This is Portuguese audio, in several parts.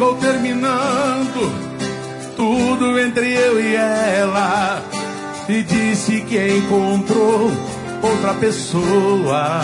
acabou terminando tudo entre eu e ela, e disse que encontrou outra pessoa.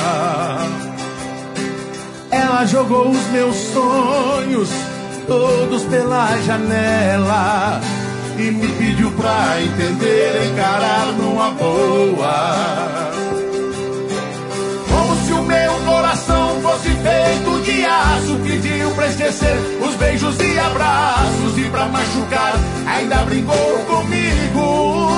Ela jogou os meus sonhos todos pela janela e me pediu pra entender, encarar numa boa. Como se o meu coração fosse feito de aço, pediu pra esquecer os beijos e abraços, e pra machucar ainda brincou comigo.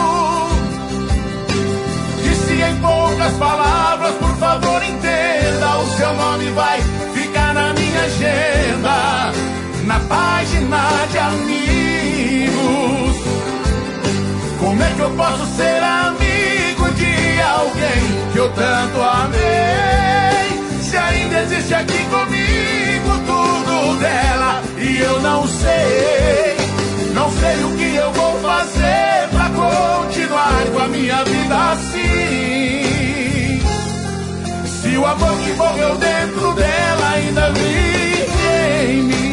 Disse em poucas palavras, por favor entenda, o seu nome vai ficar na minha agenda, na página de amigos. Como é que eu posso ser amigo de alguém que eu tanto amei, se ainda existe aqui comigo tudo dela e eu não sei? Não sei o que eu vou fazer pra continuar com a minha vida assim, se o amor que morreu dentro dela ainda vive em mim.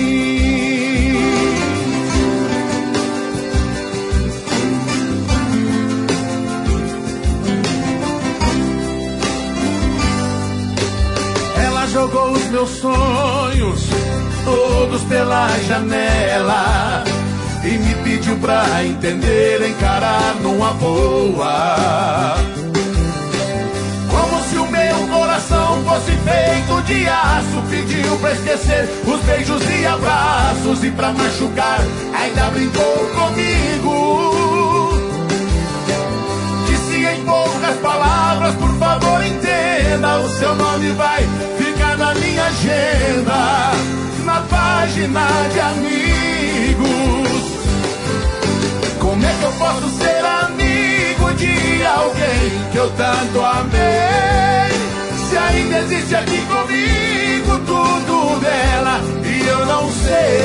Jogou os meus sonhos todos pela janela e me pediu pra entender, encarar numa boa. Como se o meu coração fosse feito de aço, pediu pra esquecer os beijos e abraços, e pra machucar ainda brincou comigo. Disse em poucas palavras, por favor entenda, o seu nome vai na minha agenda, na página de amigos. Como é que eu posso ser amigo de alguém que eu tanto amei, se ainda existe aqui comigo tudo dela e eu não sei?